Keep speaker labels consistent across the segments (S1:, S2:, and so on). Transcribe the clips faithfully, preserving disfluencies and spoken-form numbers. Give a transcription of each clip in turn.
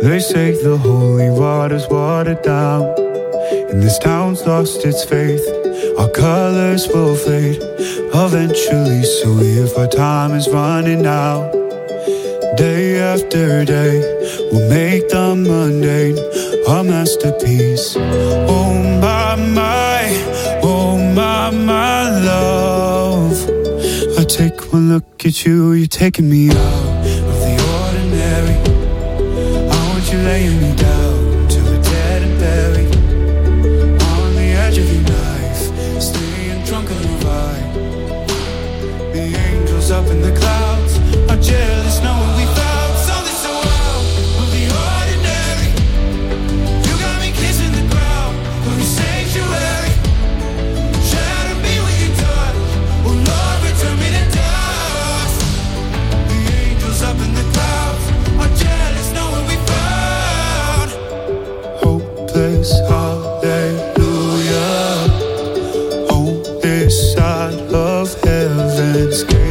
S1: They say the holy water's watered down, and this town's lost its faith. Our colors will fade eventually, so if our time is running out, day after day, we'll make the mundane our masterpiece. Oh my, my, oh my, my love, I take one look at you, you're taking me out of the ordinary. I want you laying me down till we're dead and buried, on the edge of your knife, staying drunk on your vibe. The angels up in the clouds are jealous knowing we found something so out of the ordinary. You got me kissing the ground from your sanctuary. Shadow me when you touch, oh Lord, return me to dust. The angels up in the clouds are jealous knowing we found hopeless hallelujah on this side of heaven's gate.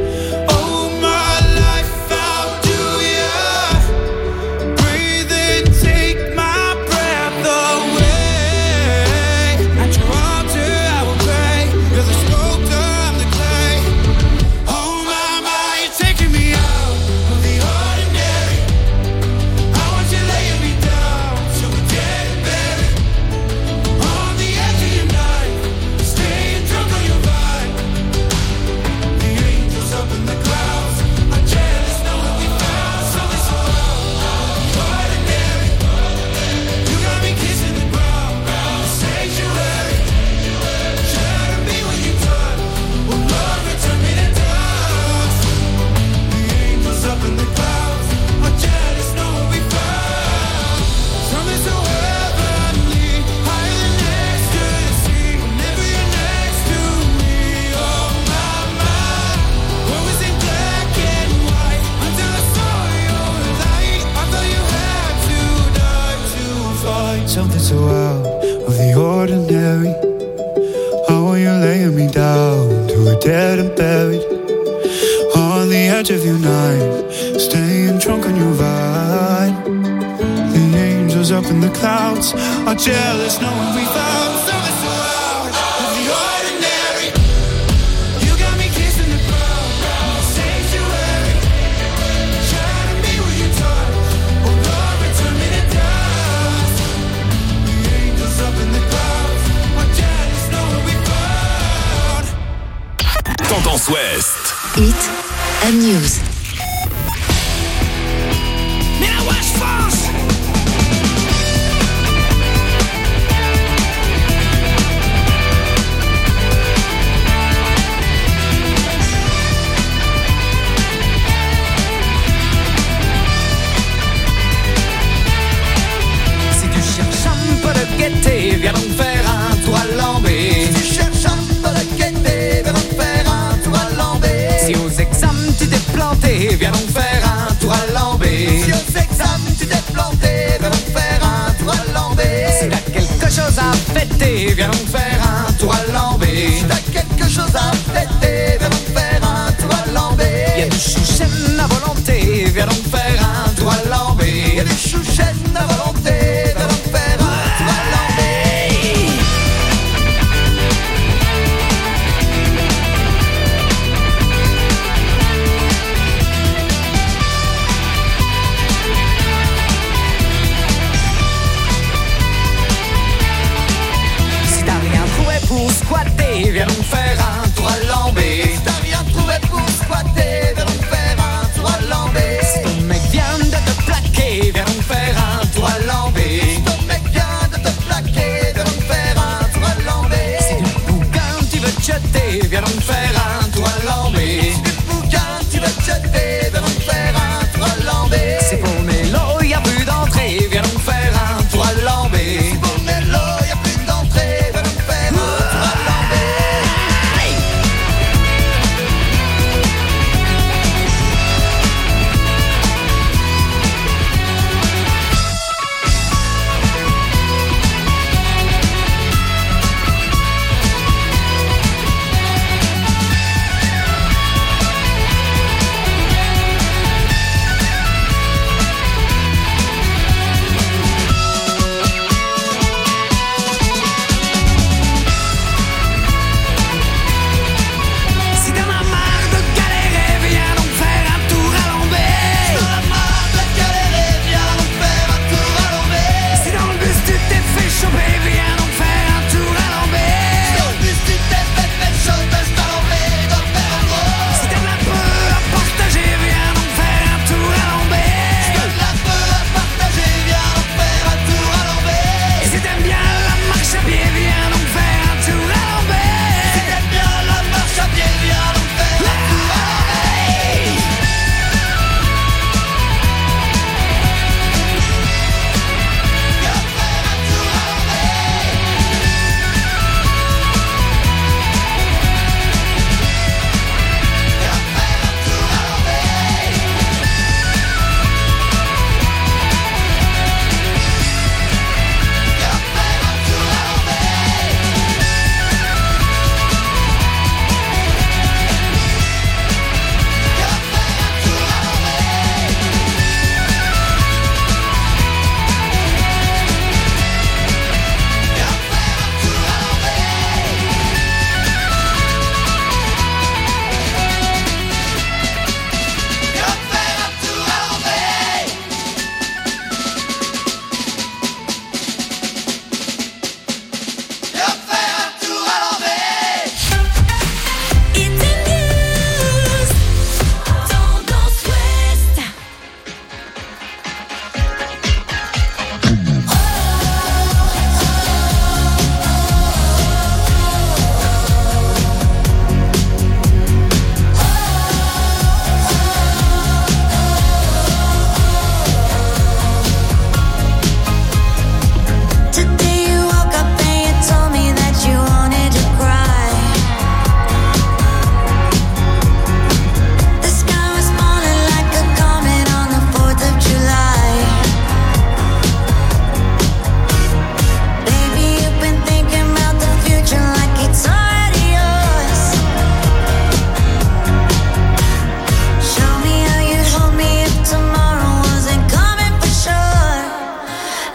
S1: Something so out of the ordinary. How are you laying me down till we're dead and buried, on the edge of your night, staying drunk on your vine. The angels up in the clouds are jealous knowing we found something so out of the ordinary. You got me kissing the ground, sanctuary. Shadow me when you touch, oh Lord, return me to dust. Up in the clouds, are jealous knowing we found.
S2: Tendance Ouest.
S3: Hit and News.
S4: Mais la wesh France.
S5: Gaieté, viens donc faire un tour à Lambé.
S6: Si tu cherches un peu de gaieté, viens donc faire un tour à Lambé.
S5: Si aux examens tu t'es planté, viens donc faire un tour à Lambé.
S6: Si aux examens tu t'es planté, viens donc faire un tour à Lambé.
S5: Si t'as quelque chose à fêter, viens donc faire un tour à Lambé.
S6: Si t'as quelque chose à fêter, viens donc faire un tour à Lambé.
S5: Y'a du chouchen à volonté, viens donc faire un tour à Lambé.
S6: Y'a du chouchen à volonté, viens donc faire un tour à Lambé.
S5: Si t'as rien trouvé pour squatter, viens donc faire un tour à Lambé.
S6: Si t'as rien trouvé pour squatter, viens donc faire un tour à Lambé.
S5: Si ton mec vient de te plaquer, viens donc faire un tour à Lambé.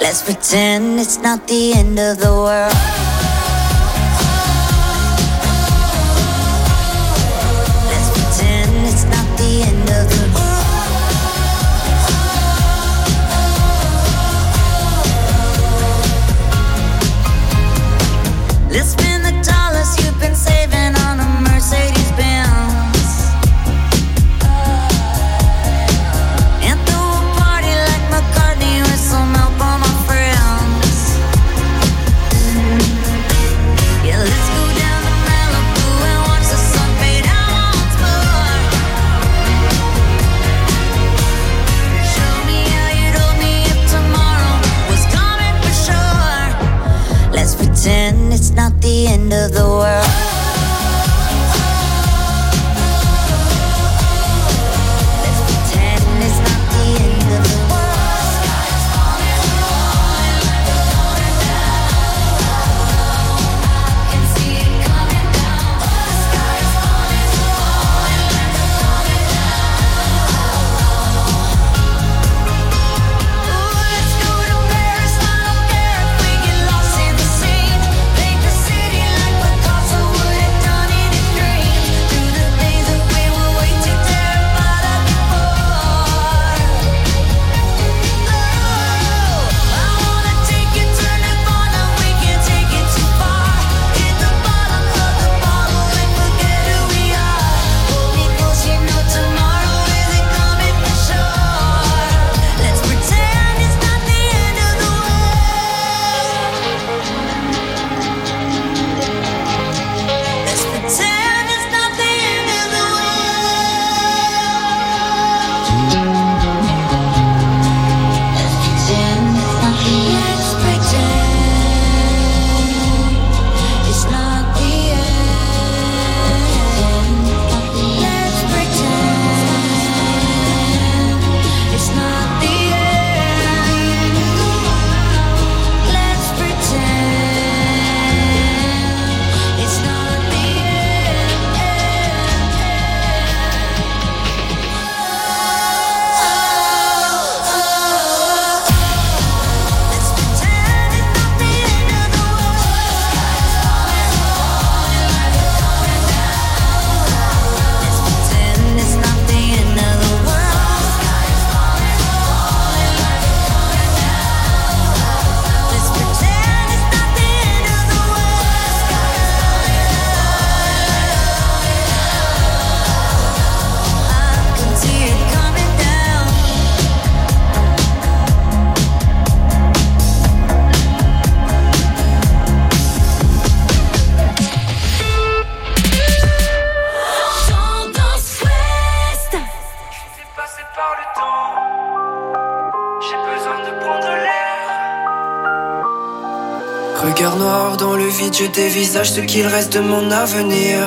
S3: Let's pretend it's not the end of the world. Let's pretend it's not the end of the world. Let's spend the dollars you've been saving on a Mercedes Benz and throw a party like McCartney with some help on my friends. Yeah, let's go down to Malibu and watch the sun fade out once more. Show me how you told me if tomorrow was coming for sure. Let's pretend it's not the end of the world. Let's pretend it's not the end of the world. Sky is falling, falling like it's going down. I can see it coming down. The sky is falling, falling like it's going down. Ooh, let's go to Paris. I don't care if we get lost in the scene. Paint the city like Picasso would have done it in dreams. Do the things that we were way too terrified of before. Oh, I wanna take you to Nirvana. We can't take it too far. Hit the bottom of the bottle and forget who we are. Hold me close, you know tomorrow isn't coming for sure. Let's pretend it's not the end of the world. Let's pretend it's not the end of the Let's pretend it's not the end. Let's pretend it's not the Let's pretend it's not the end of the world. Let's pretend it's not the end of the world. Let's pretend it's not the end of the world. I can see it coming down. Tendance Ouest.
S4: J'ai passé par le temps. J'ai besoin de prendre l'air.
S7: Regard noir dans le vide, je dévisage ce qu'il reste de mon avenir.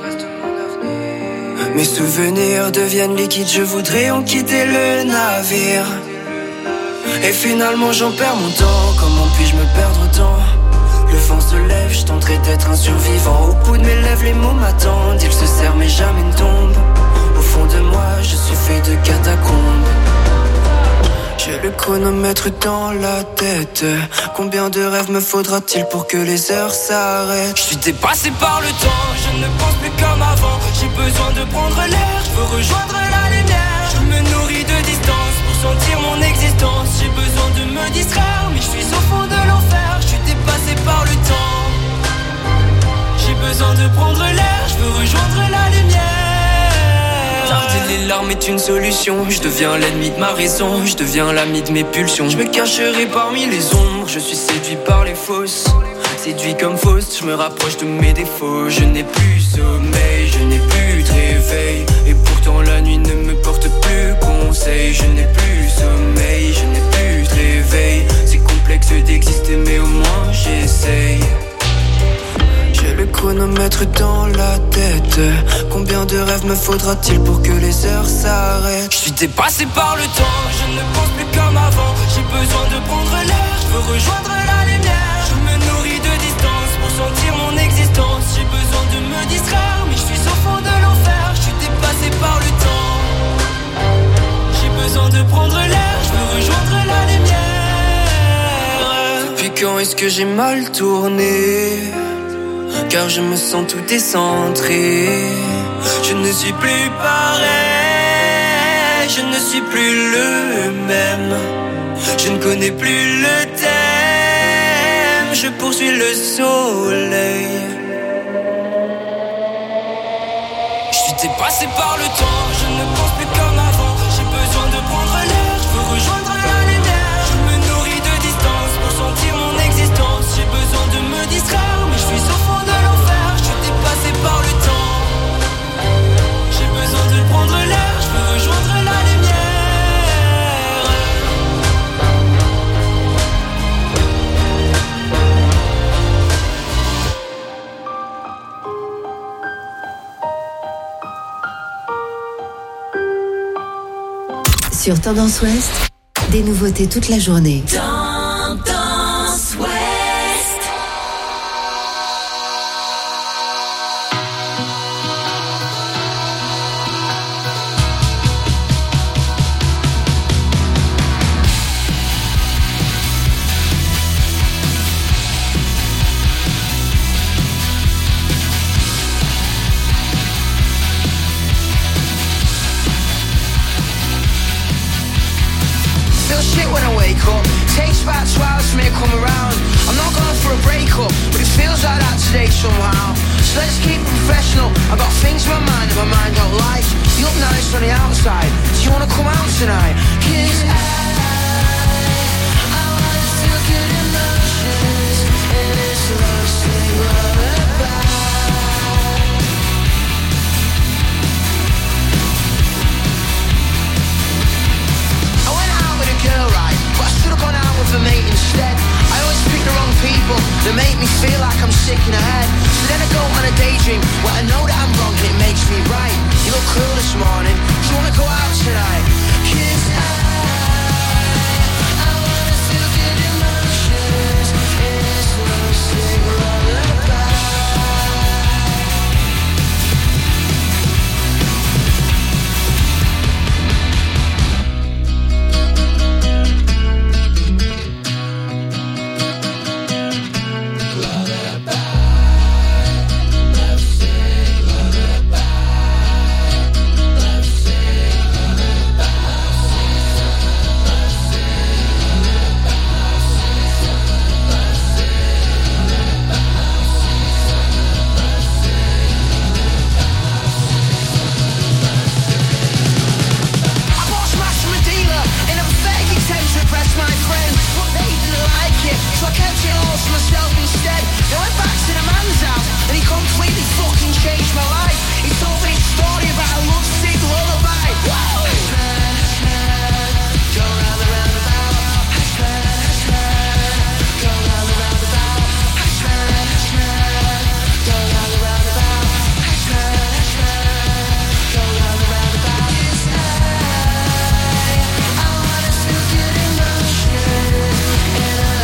S7: Mes souvenirs deviennent liquides, je voudrais en quitter le navire. Et finalement j'en perds mon temps, comment puis-je me perdre autant? Le vent se lève, je tenterai d'être un survivant. Au bout de mes lèvres, les mots m'attendent. Ils se serrent mais jamais ne tombent. Au fond de moi, je suis fait de catacombes. J'ai le chronomètre dans la tête. Combien de rêves me faudra-t-il pour que les heures s'arrêtent? Je suis dépassé par le temps, je ne pense plus comme avant. J'ai besoin de prendre l'air, je veux rejoindre la lumière. Je me nourris de distance pour sentir mon existence. J'ai besoin de me distraire, mais je suis au fond de l'enfer. Je suis dépassé par le temps. J'ai besoin de prendre l'air, je veux rejoindre la lumière. Tarder les larmes est une solution. Je deviens l'ennemi de ma raison, je deviens l'ami de mes pulsions. Je me cacherai parmi les ombres, je suis séduit par les fausses. Séduit comme fausse, je me rapproche de mes défauts. Je n'ai plus sommeil, je n'ai plus de réveil. Et pourtant la nuit ne me porte plus conseil. Je n'ai plus sommeil, je n'ai plus de réveil. C'est complexe d'exister mais au moins j'essaye. J'ai le chronomètre dans la tête. Combien de rêves me faudra-t-il pour que les heures s'arrêtent? Je suis dépassé par le temps, je ne pense plus comme avant. J'ai besoin de prendre l'air, je veux rejoindre la lumière. Je me nourris de distance pour sentir mon existence. J'ai besoin de me distraire, mais je suis au fond de l'enfer. Je suis dépassé par le temps. J'ai besoin de prendre l'air, je veux rejoindre la lumière. est-ce que j'ai mal tourné? Car je me sens tout décentré. Je ne suis plus pareil, je ne suis plus le même. Je ne connais plus le thème, je poursuis le soleil. Je suis dépassé par le temps, je ne pense plus comme avant. J'ai besoin de prendre l'air, je veux rejoindre la lumière. Je me nourris de distance pour sentir mon existence. J'ai besoin de me distraire, mais je suis au fond de l'enfer. Je suis dépassé par le temps. J'ai besoin de prendre l'air, je veux rejoindre la lumière.
S8: Sur Tendance Ouest, des nouveautés toute la journée.
S3: Tendance Ouest.
S9: Shit when I wake up, takes about two hours for me to come around. I'm not going for a breakup, but it feels like that today somehow. So let's keep it professional. I've got things in my mind that my mind don't like. You look nice on the outside, do you wanna come out tonight? 'Cause I, I wanna feel good emotions in this love sing lullaby. Girl, right, but I should've gone out with a mate instead. I always pick the wrong people that make me feel like I'm sick in the head. So then I go on a daydream where I know that I'm wrong and it makes me right. You look cool this morning, do you wanna go out tonight? 'Cause I, I wanna feel good emotions in this love sing lullaby. So I kept it all to myself instead. I went back to the man's house and he completely fucking changed my life. He told me a story about a lovesick lullaby. Whoa! I swear, I swear, go round the roundabout. I swear, I swear, go round the roundabout. I swear, I swear, go round the roundabout. I swear, I swear, go round the roundabout. 'Cause I, I wanna feel good emotions in a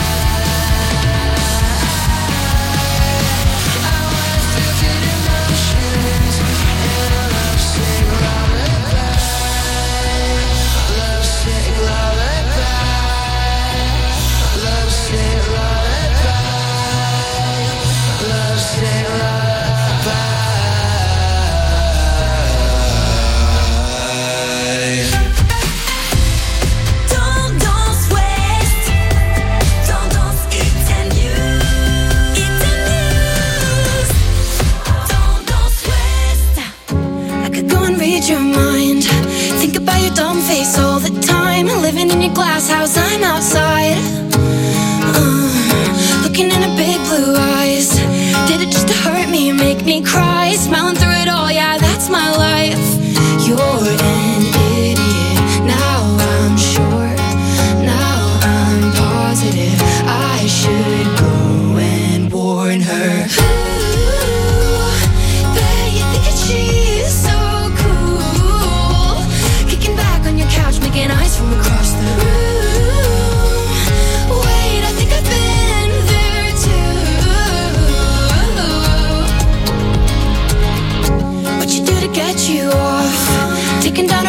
S3: your mind. Think about your dumb face all the time. Living in your glass house, I'm outside. Uh, looking in her big blue eyes. Did it just to hurt me, make me cry? Smiling through it all, yeah, that's my life. You're an idiot, now I'm sure. Now I'm positive I should go and warn her. Ooh, bet you think that she's so couch, making eyes from across the room. Wait, I think I've been there too. What you do to get you off? Taking down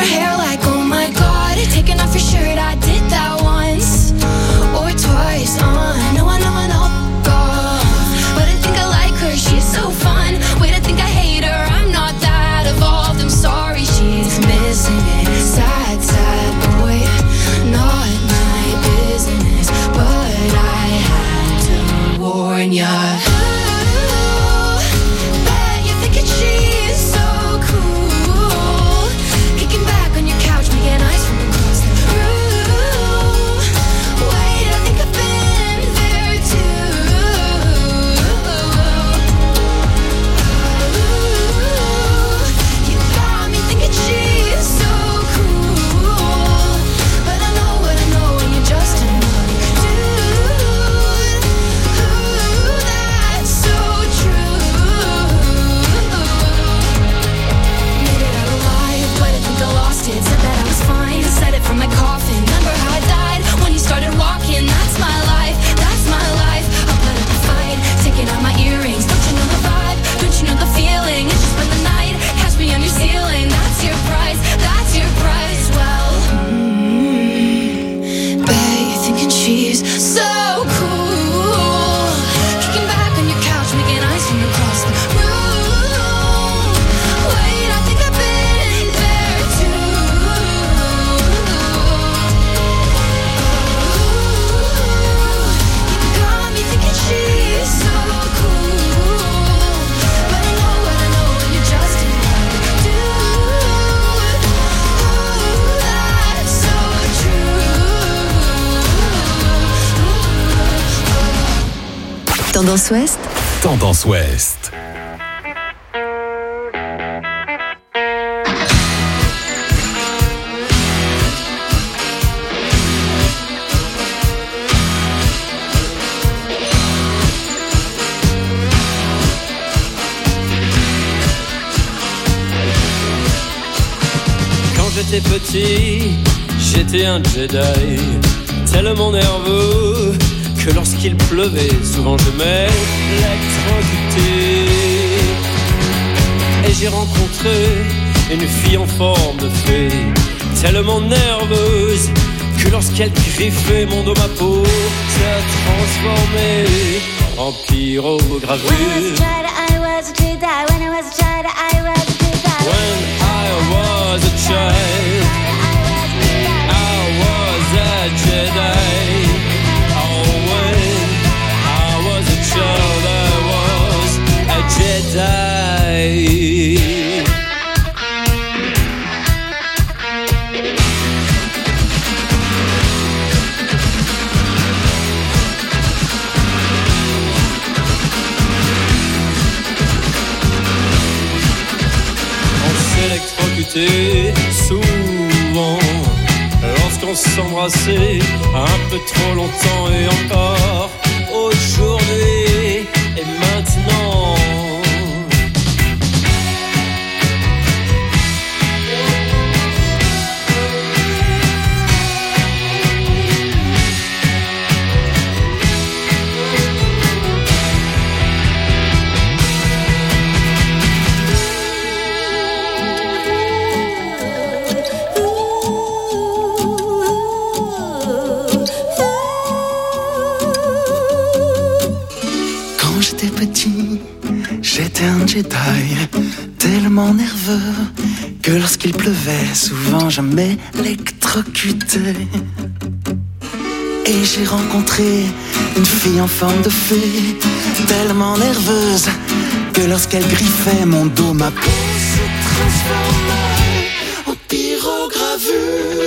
S8: Tendance Ouest.
S2: Tendance Ouest.
S10: Quand j'étais petit, j'étais un Jedi, tellement nerveux que lorsqu'il pleuvait, souvent je m'électrocutais. Et j'ai rencontré une fille en forme de fée, tellement nerveuse que lorsqu'elle griffait mon dos, ma peau s'est transformée en pyrogravure. When I was a child, when I was a child, I was a child. When I was a child, I was a Jedi. Oh, when I was a child, I was a Jedi. Électrocuté souvent lorsqu'on s'embrassait un peu trop longtemps, et encore aujourd'hui et maintenant.
S7: J'étais un Jedi, tellement nerveux que lorsqu'il pleuvait, souvent je m'électrocutais. Et j'ai rencontré une fille en forme de fée, tellement nerveuse que lorsqu'elle griffait mon dos, ma peau se transformait en pyrogravure.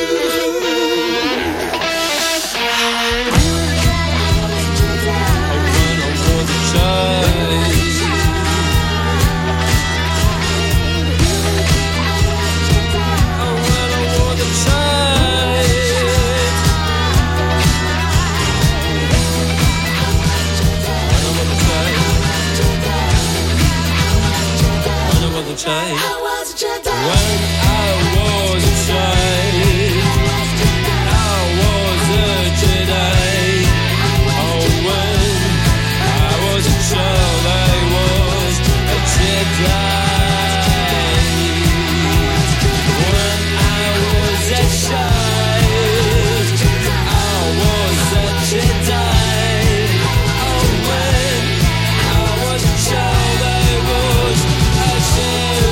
S7: I was a Jedi. When I was a child, I was a Jedi. Oh, when I was a child, I was a Jedi. When I was a child, I was a Jedi. Oh, when I was a child, I was a Jedi.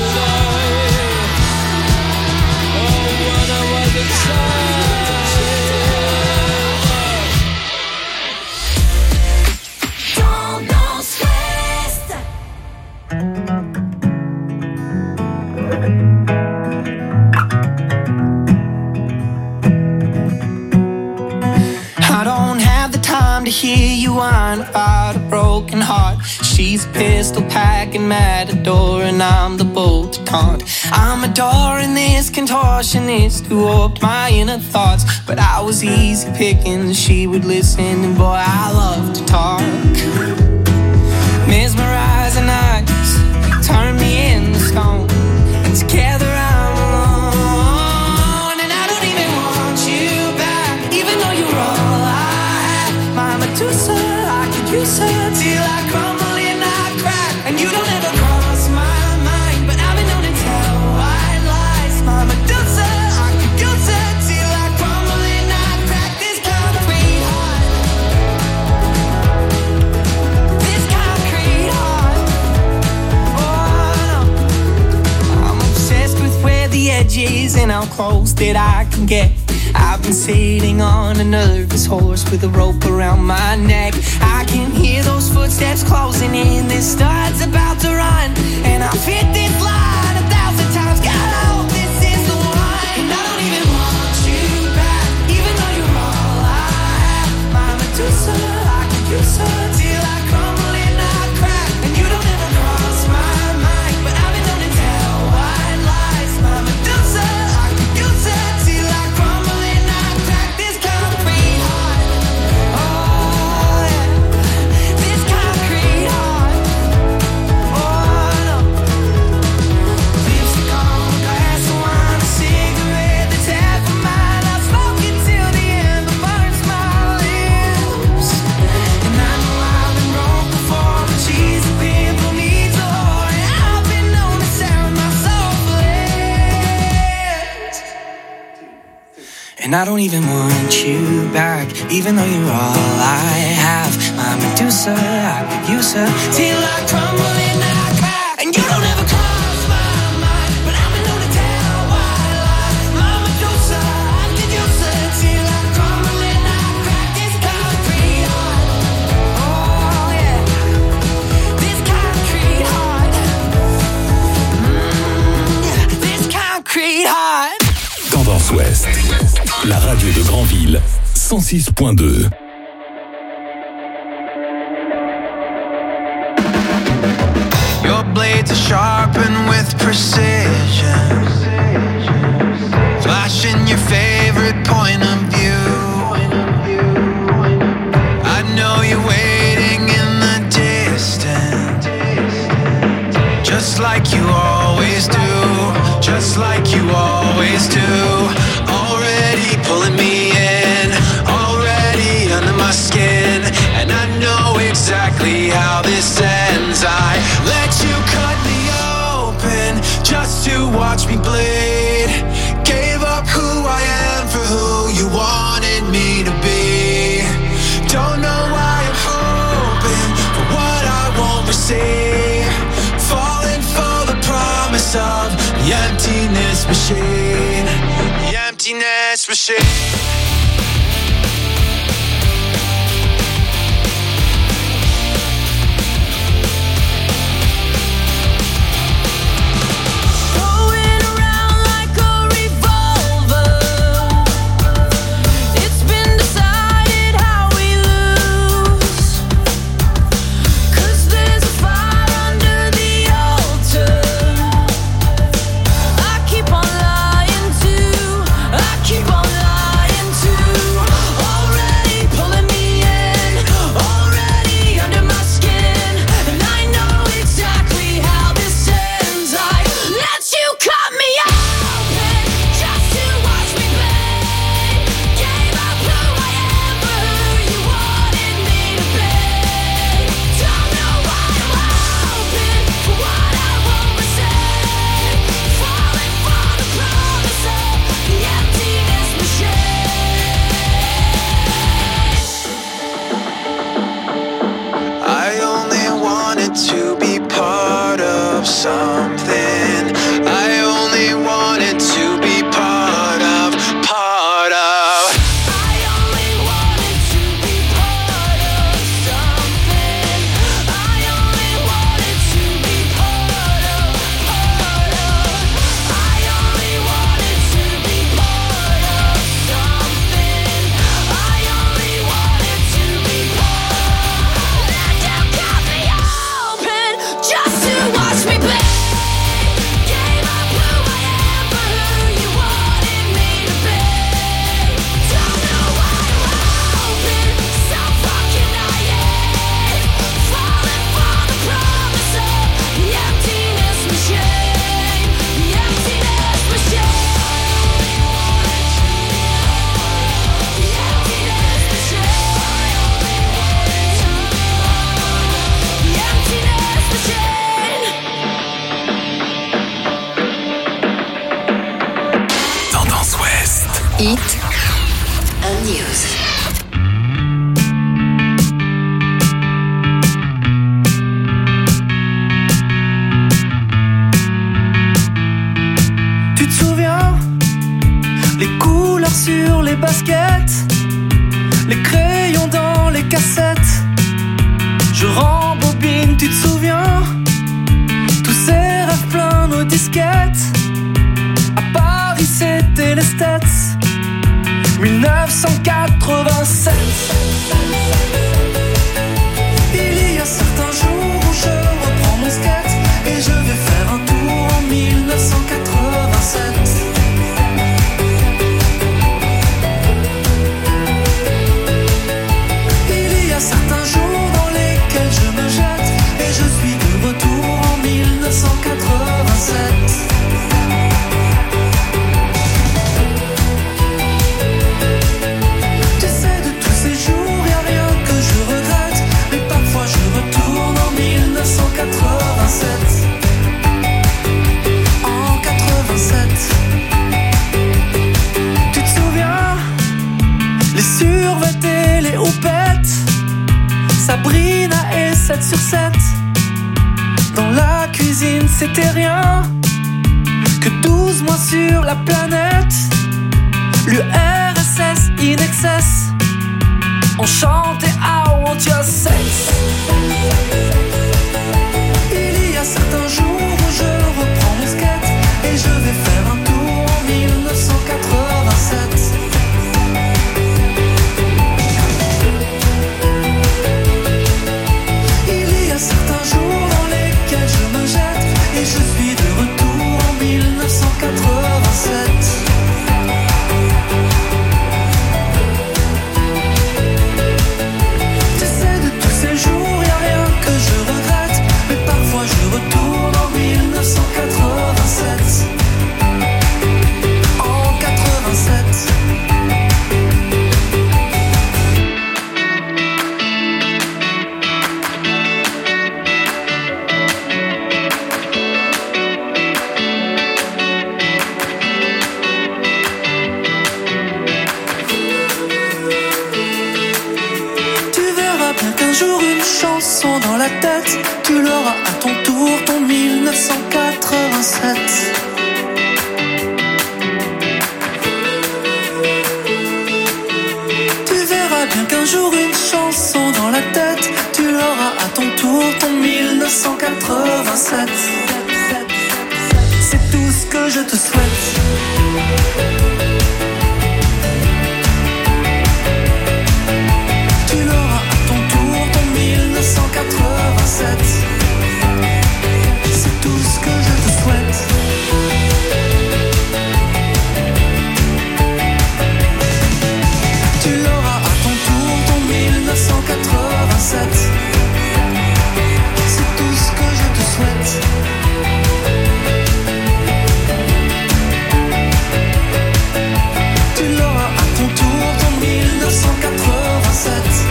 S11: I don't have the time to hear you whine about a broken heart. She's pistol packing matador and I'm the bull to taunt. I'm adoring this contortionist who warped my inner thoughts, but I was easy picking, she would listen, and boy I love to talk. Mesmerizing eyes, you turn me into stone, and together I'm alone, and I don't even want you back, even though you're all I have. My Medusa, I could use her till I crumble and I crack, and you don't ever cross my mind, but I've been known to tell white lies. My Medusa, I could use her till I crumble and I crack. This concrete heart, this concrete heart. Oh no, I'm obsessed with where the edge is and how close that I can get. I've been sitting on a nervous horse with a rope around my neck. I can hear those footsteps closing in. This stud's about to run, and I've hit this line a thousand times. God, I hope this is the one. And I don't even want you back, even though you're all I have. My Medusa, I could use her till I crumble in. And I don't even want you back, even though you're all I have. My Medusa, I could use her till I crumble and I crack. And you don't ever cross my mind, but I'm in no to tell why I lie. My Medusa, I could use her till I crumble and I crack. This concrete heart, oh yeah, this concrete heart, mm, this concrete heart.
S2: Tendance Ouest, la radio de Granville, cent six point deux.
S12: Your blades are sharpened with precision, flashing your favorite point of view. I know you're waiting in the distance, just like you always do, just like you always do. Already pulling me in, already under my skin, and I know exactly how this ends. I let you cut me open just to watch me bleed. Gave up who I am for who you wanted me to be. Don't know why I'm hoping for what I won't receive. Falling for the promise of the emptiness machine. The emptiness machine.
S11: Tu sais, de tous ces jours, y a rien que je regrette.
S13: Sabrina et sept sur sept. Dans la cuisine c'était rien, que douze mois sur la planète. L'U R S S in excess, on chantait I want your sex. Il y a certains jours où je reprends mon skate et je vais faire un tour en dix-neuf cent quatre-vingt-sept. Il y a certains jours dans lesquels je me jette et je suis de retour en dix-neuf cent quatre-vingt-sept. Dans la tête, tu l'auras à ton tour, ton dix-neuf cent quatre-vingt-sept. Tu verras bien qu'un jour une chanson dans la tête, tu l'auras à ton tour, ton dix-neuf cent quatre-vingt-sept. C'est tout ce que je te souhaite. C'est tout ce que je te souhaite. Tu l'auras à ton tour, ton dix-neuf cent quatre-vingt-sept. C'est tout ce que je te souhaite. Tu l'auras à ton tour, ton dix-neuf cent quatre-vingt-sept.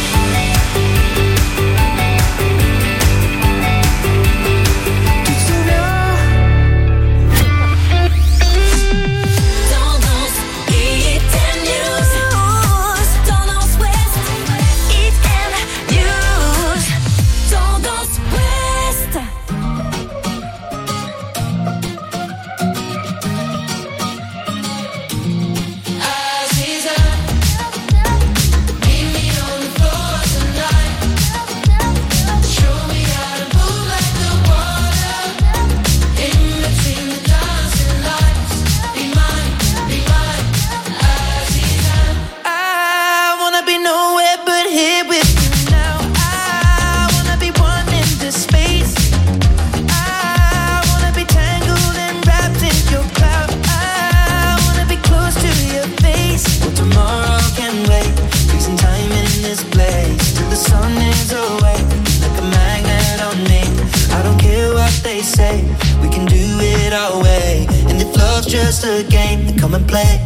S13: Just a game, come and play.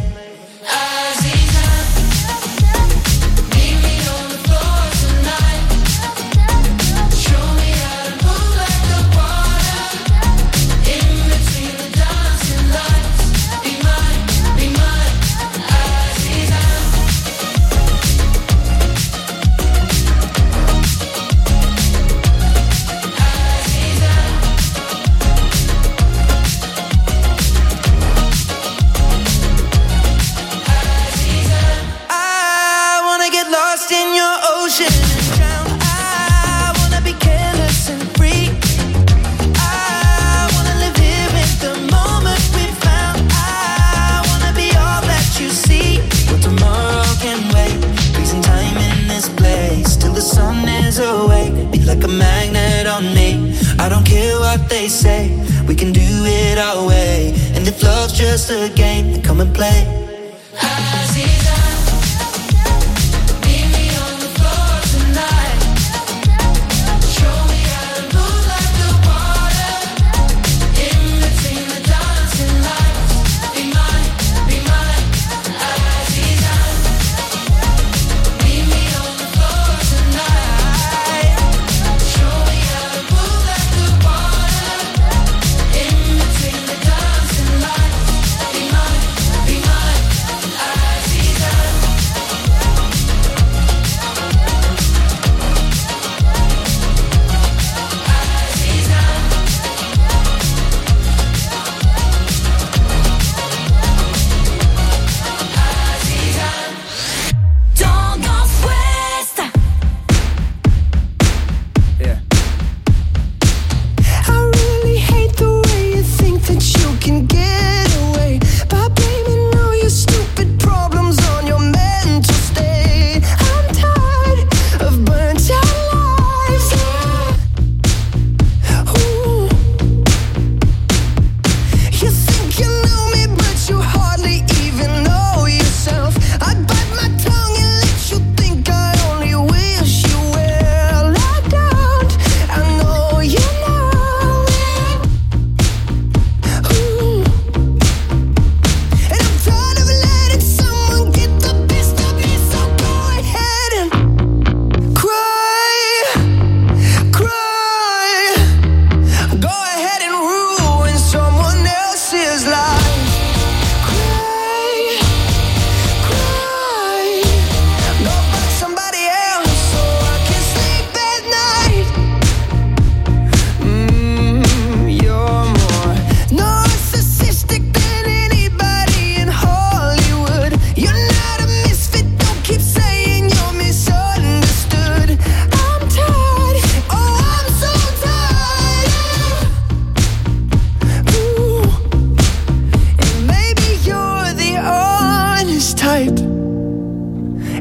S13: They say we can do it our way, and if love's just a game, then come and play.
S3: Be mine.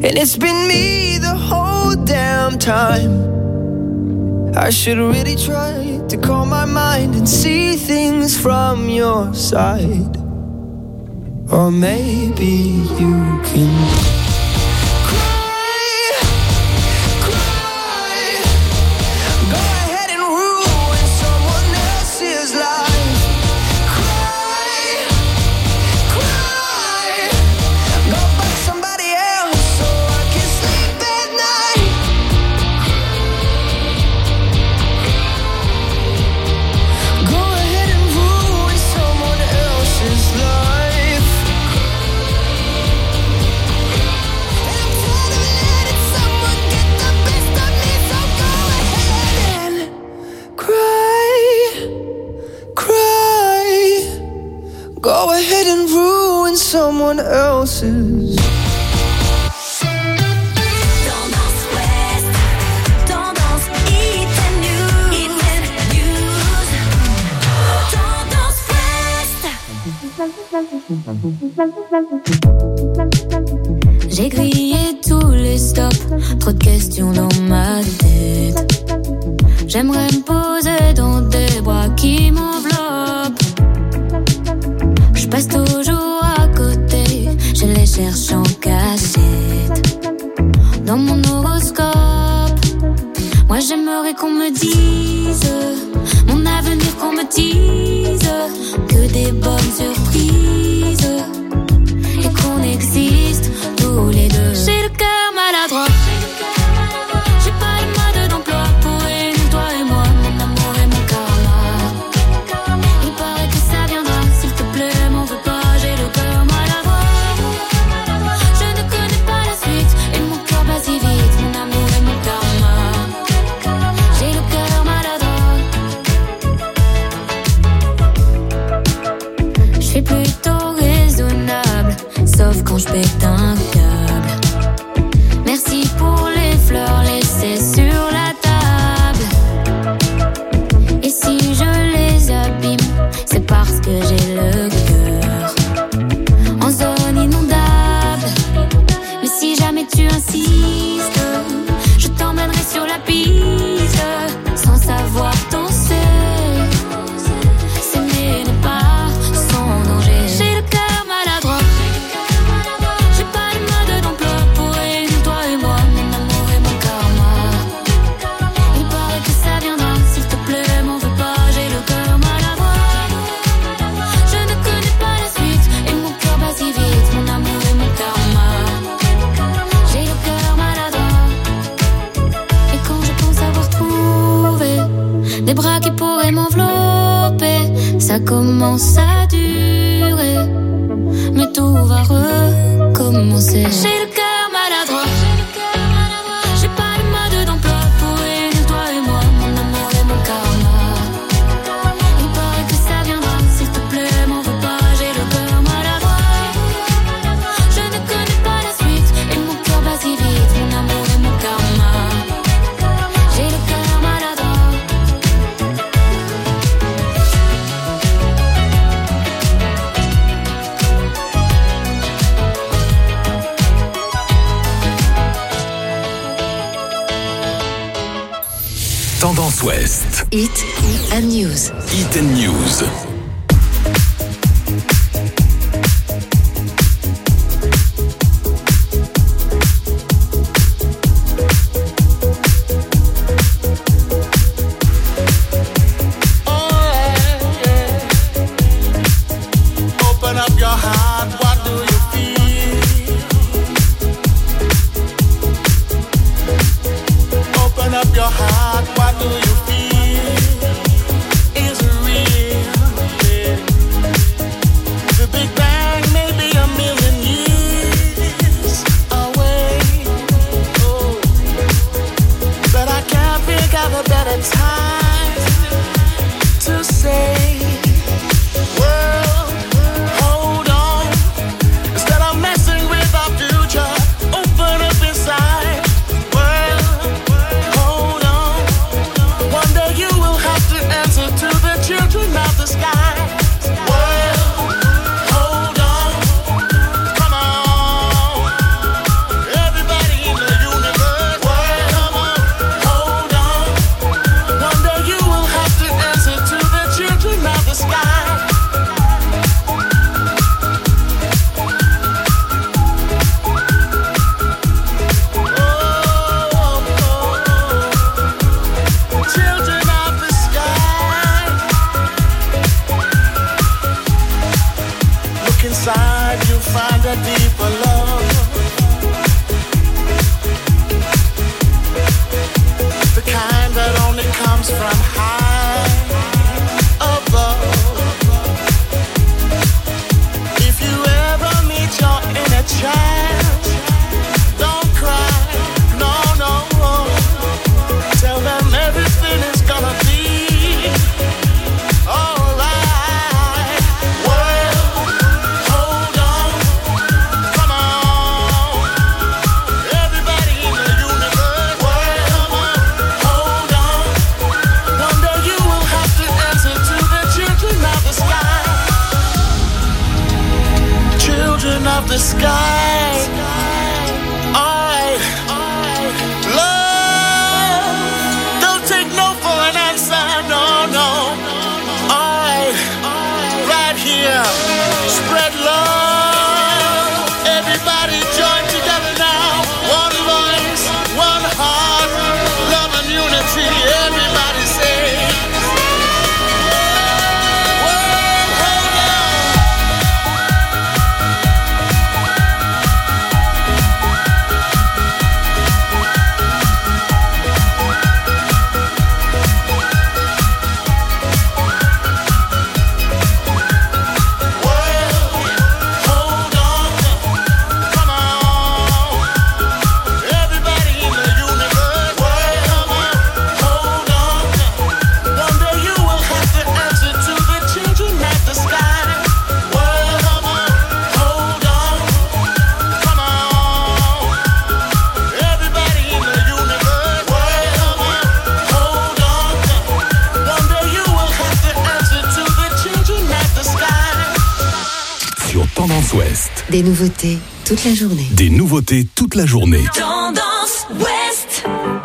S9: And it's been me the whole damn time. I should really try to calm my mind and see things from your side. Or maybe you can cry, cry. Go ahead and ruin someone else's life. Cry, cry. Go fuck somebody else so I can sleep at night. Go ahead and ruin someone else's life. Go ahead and ruin someone else's.
S3: Tendance Ouest, tendance Hit and News, Hit and News, tendance Ouest.
S14: J'ai grillé tous les stops, trop de questions dans ma tête. J'aimerais me poser dans des bras qui m'enveloppent. Je passe toujours à côté, je les cherche en cachette. Dans mon horoscope, moi j'aimerais qu'on me dise mon avenir, qu'on me dise que des bonnes surprises et qu'on existe tous les deux. J'ai le cœur maladroit, j'ai pas le mode d'emploi pour réunir toi et moi, mon amour et mon karma. Il paraît que ça viendra, s'il te plaît, m'en veux pas, j'ai le cœur maladroit. Je ne connais pas la suite et mon cœur bat si vite, mon amour et mon karma. J'ai le cœur maladroit. Je suis plutôt raisonnable, sauf quand je pète un câble. Merci pour les fleurs laissées sur la table. Et si je les abîme, c'est parce que j'ai le cœur en zone inondable. Mais si jamais tu insistes, je t'emmènerai sur la piste sans savoir danser. S'aimer n'est pas sans danger. J'ai le cœur maladroit, j'ai pas le mode d'emploi pour réunir toi et moi, mon amour et mon karma. Il paraît que ça viendra, s'il te plaît, m'en veux pas, j'ai le cœur maladroit. Je ne connais pas la suite et mon cœur bat si vite, mon amour et mon karma. J'ai le cœur maladroit. Et quand je pense avoir trouvé des bras qui pourraient m'envelopper, ça commence à durer, mais tout va recommencer. J'ai le cœur maladroit, j'ai pas le mode d'emploi pour réunir toi et moi, mon amour et mon karma. Il paraît que ça viendra, s'il te plaît, m'en veux pas, j'ai le cœur maladroit. Je ne connais pas la suite et mon cœur bat si vite, mon amour et mon karma. J'ai le cœur maladroit.
S2: Tendance Ouest.
S8: Hit and News.
S2: Hit and News.
S15: Open up your heart, what do you feel? Open up your heart, what do you feel? Is it real?
S8: Des nouveautés toute la journée.
S2: Des nouveautés toute la journée.
S3: Tendance Ouest.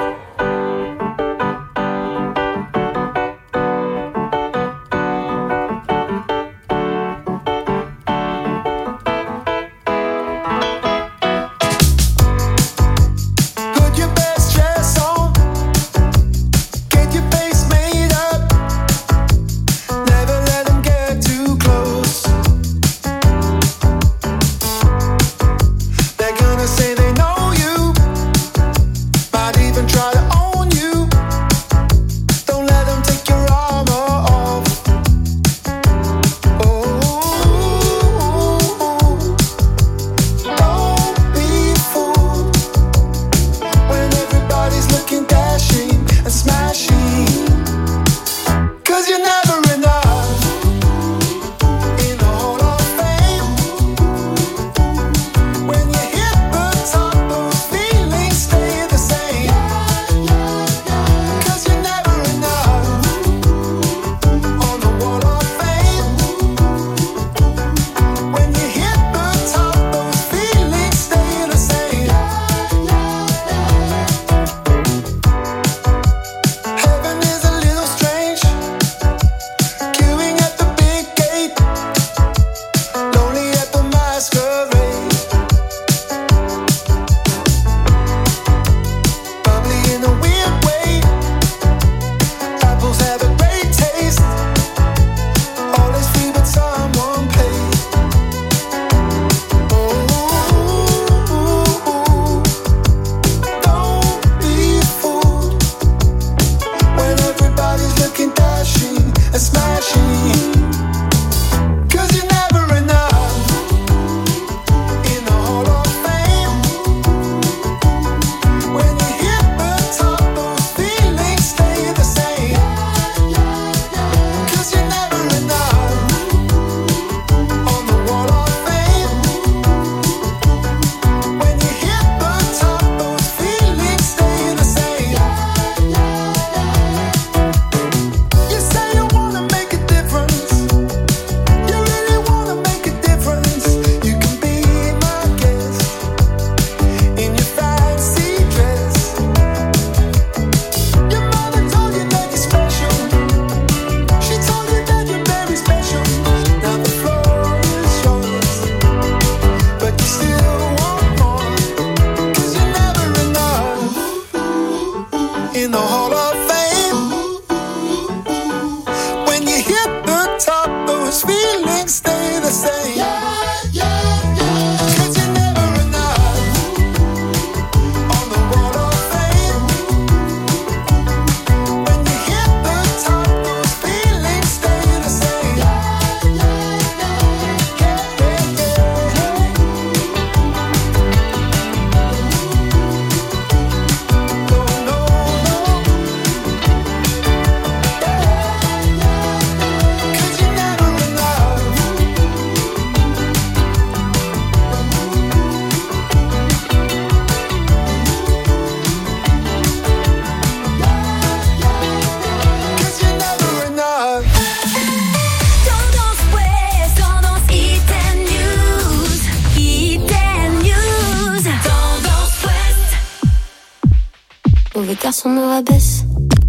S14: Garçon me rabaisse,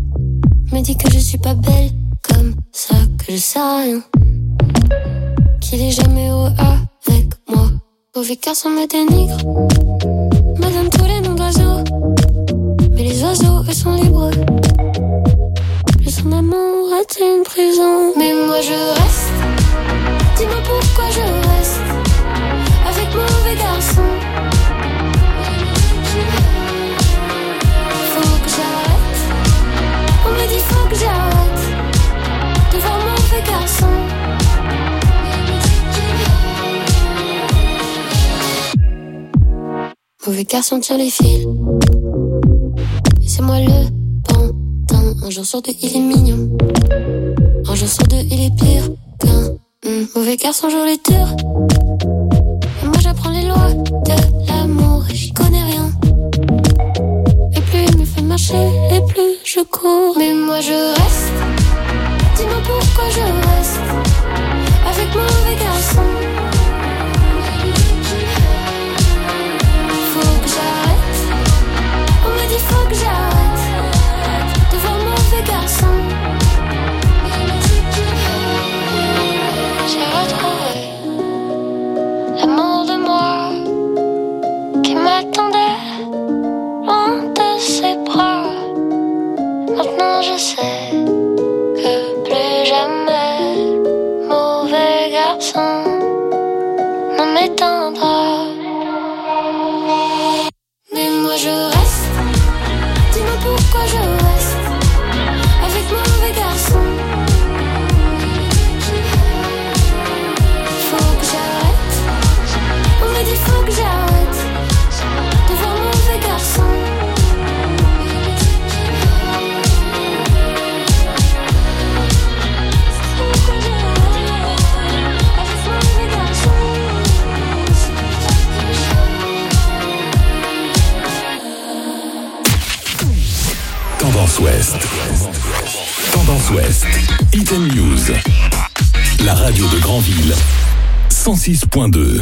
S14: me dit que je suis pas belle, comme ça que je sais rien, qu'il est jamais heureux avec moi. Mauvais garçon me dénigre, me donne tous les noms d'oiseaux, mais les oiseaux eux sont libres. Le son d'amour est une prison, mais moi je reste. Dis-moi pourquoi je reste avec mauvais garçon. On me dit faut que j'arrête de voir mauvais garçon. Mauvais garçon tire les fils, et c'est moi le pantin. Un jour sur deux il est mignon, un jour sur deux il est pire qu'un mmh. Mauvais garçon joue les tours, et moi j'apprends les lois de l'amour et j'y connais rien. Et plus il me fait marcher, et plus je cours. Mais moi je reste. Dis-moi pourquoi je reste avec mauvais garçon. l'attendais loin de ses bras. Maintenant je sais que plus jamais mauvais garçon ne m'éteindra. Mais moi je reste, dis-moi pourquoi je reste avec mauvais garçon. Faut que j'arrête, on me dit faut que j'arrête de voir mauvais garçon.
S2: Tendance Ouest. Tendance Ouest. Item News. La radio de Granville. cent six point deux.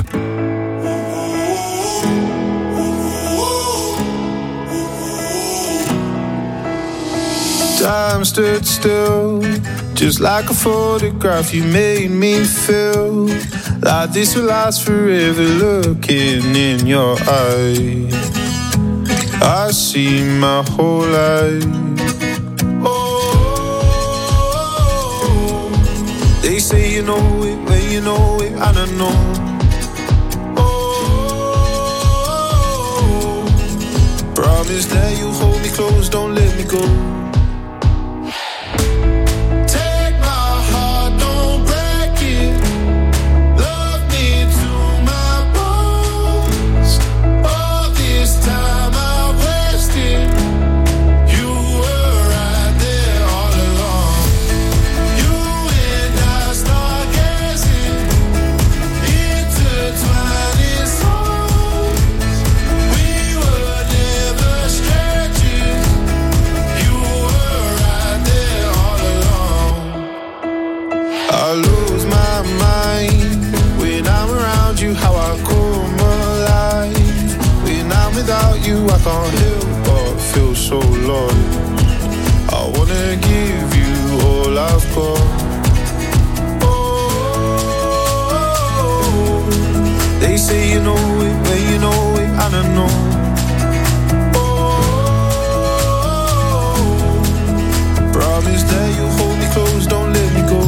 S16: Time stood still, just like a photograph. You made me feel like this will last forever. Looking in your eyes, I see my whole life. Oh, they say you know it when you know it, and I know. Oh, promise that you hold me close, don't let me go. I can't help but feel so lost. I wanna give you all I've got. Oh, they say you know it when you know it, and I know. Oh, promise that you hold me close, don't let me go.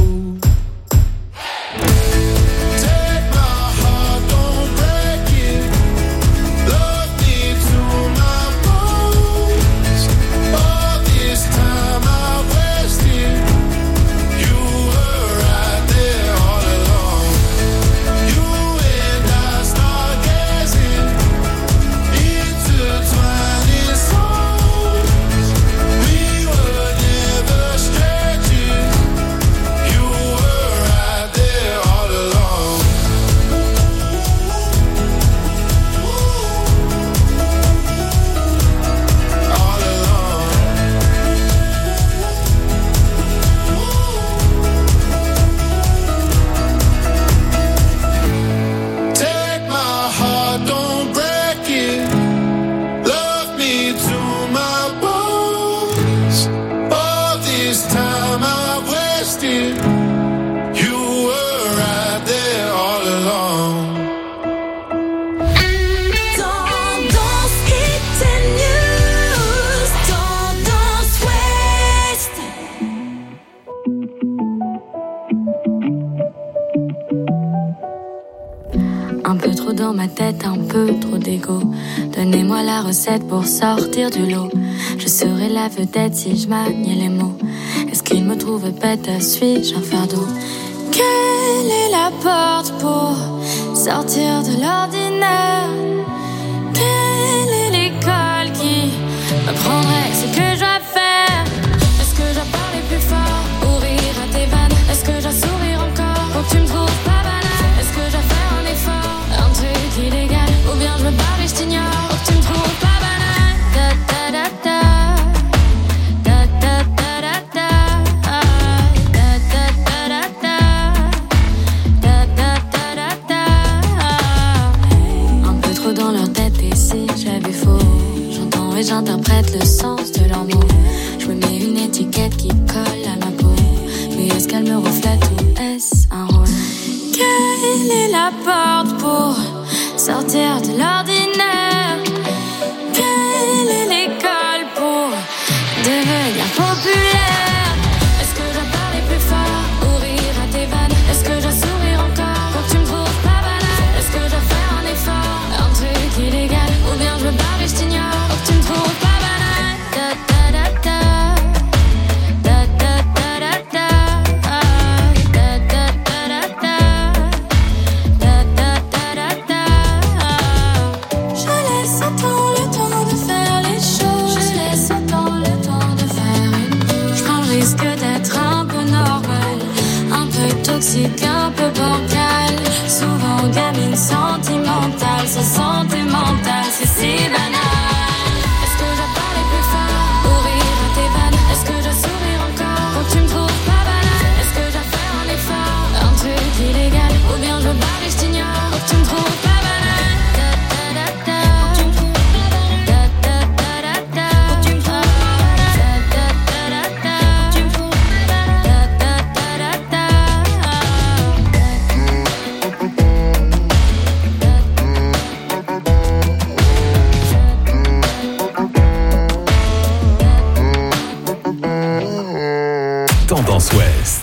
S14: Donnez-moi la recette pour sortir du lot. Je serai la vedette si je maniais les mots. Est-ce qu'il me trouve bête? Suis-je un fardeau? Quelle est la porte pour sortir de l'ordinaire? Quelle est l'école qui m'apprendrait ce que je dois faire? Est-ce que je dois parler plus fort ou rire à tes vannes? Est-ce que je dois sourire encore pour que tu me trouves pas banale? Est-ce que je dois faire un effort, un truc illégal? Ou bien je me barre et je t'ignore pour que tu me trouves pas banale? Da da da da. Da da da da da. Da da da da da. Da da da da da. Un peu trop dans leur tête et si j'avais faux. J'entends et j'interprète le sens de leurs mots. Je me mets une étiquette qui colle à ma peau. Mais est-ce qu'elle me reflète ou est-ce un rôle? Quelle est la porte pour sortir de l'ordinaire? pratique un peu bancale. Souvent gamine sentimentale, c'est santé mentale, c'est si banal. Est-ce que je parle les plus fort pour rire à tes vannes? Est-ce que je souris encore quand tu me trouves pas banal? Est-ce que je fais un effort, un truc illégal? Ou bien je barre et je t'ignore quand tu me trouves pas banal?
S2: Tendance Ouest.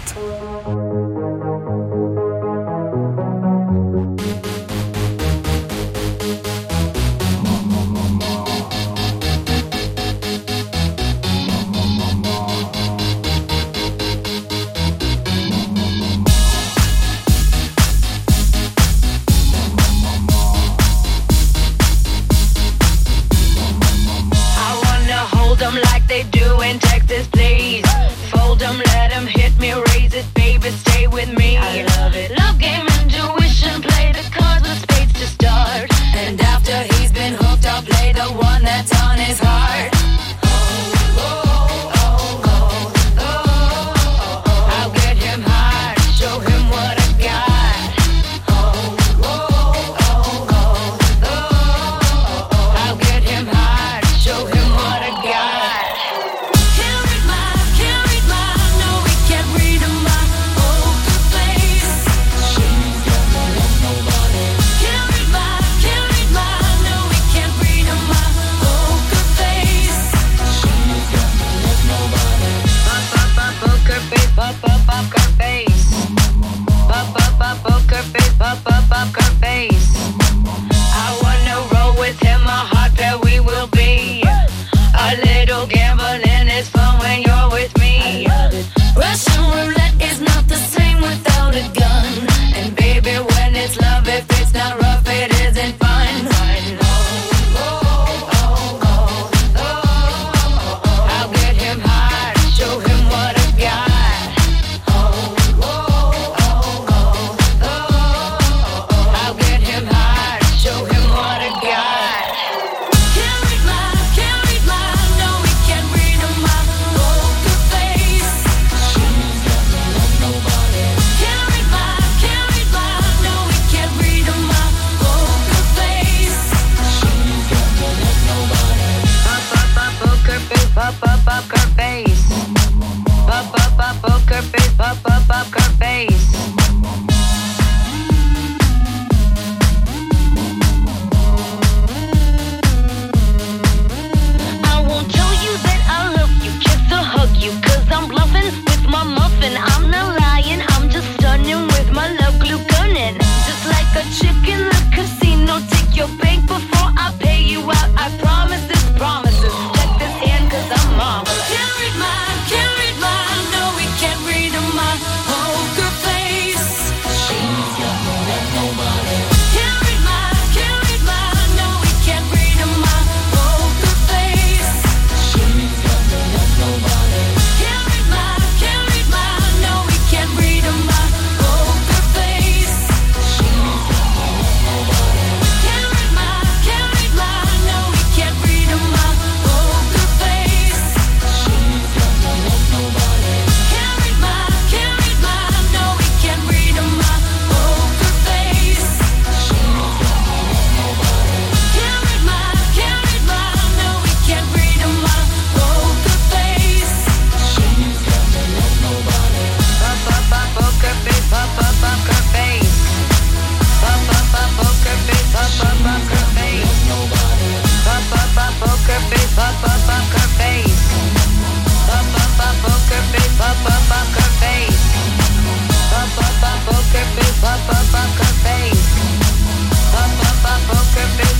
S3: Poker face,